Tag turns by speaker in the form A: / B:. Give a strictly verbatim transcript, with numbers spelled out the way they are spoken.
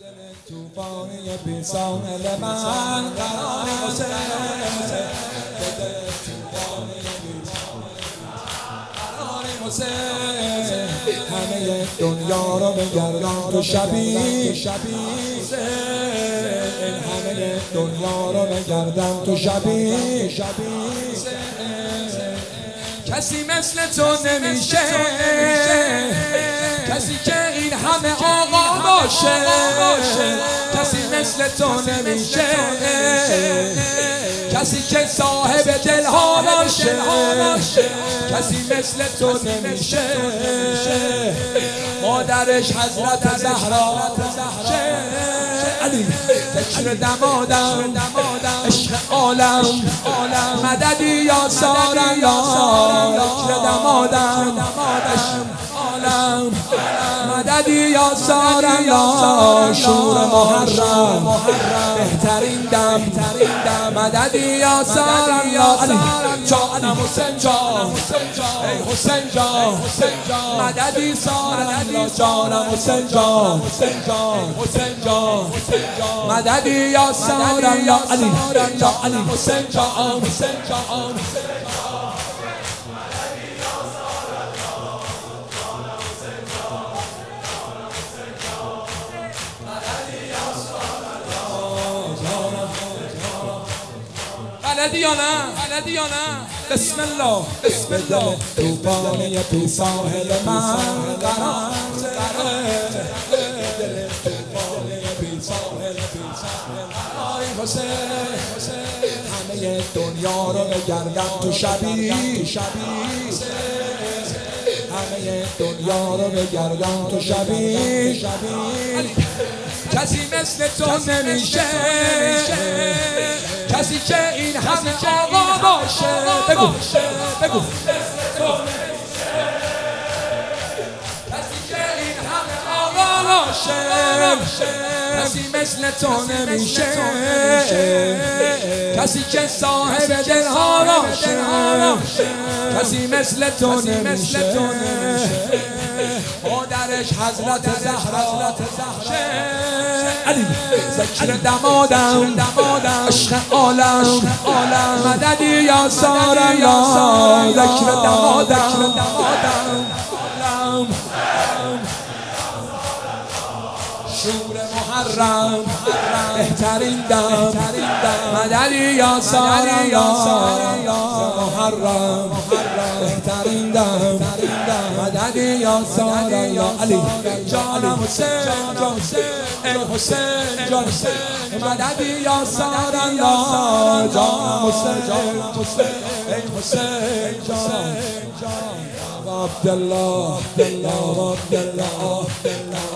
A: توفانی بی ساحل من قرار حسین همه دنیا رو بگردان تو شبی شبی همه دنیا رو بگردان تو شبی شبی کسی مثل تو نمیشه کسی که این همه آقا باشه کسی مثل تو نمیشه کسی که صاحب دلها باشه کسی مثل تو نمیشه مادرش حضرت زهرا علی ذکر دمادم عشق عالم مددی یا ساریا ذکر دمادم عالم مددی یا ساریا شور محرم بهترین دم مددی یا ساریا علی جانم حسین جان ای حسین جان مددی ساریا جانم حسین جان حسین جان مددی یا ساریا علی جان علی حسین جان حسین جان بلدی یا نه بلدی یا نه بسم الله بسم الله توفانی بی ساحل من قرار همه دنیا رو بگردم تو شبی شبی همه دنیا رو بگردم تو شبی شبی کسی مثل تو نمیشه کسی که این همه آقا باشه بگو بگو کسی که این همه آقا باشه کسی مثل تو نمیشه کسی که صاحب دلها باشه کسی مثل تو نمیشه مادرش حضرت زهرا علی ذکر دمادم عشق عالم مددی یا ساریا ذکر دمادم شور محرم بهترین دم مددی یا ساریا محرم بهترین دم مددی یا ساریا علی جانم حسین جان ای حسین جان مددی یا ساریا جانم حسین ای حسین جان عبدالله عبدالله عبدالله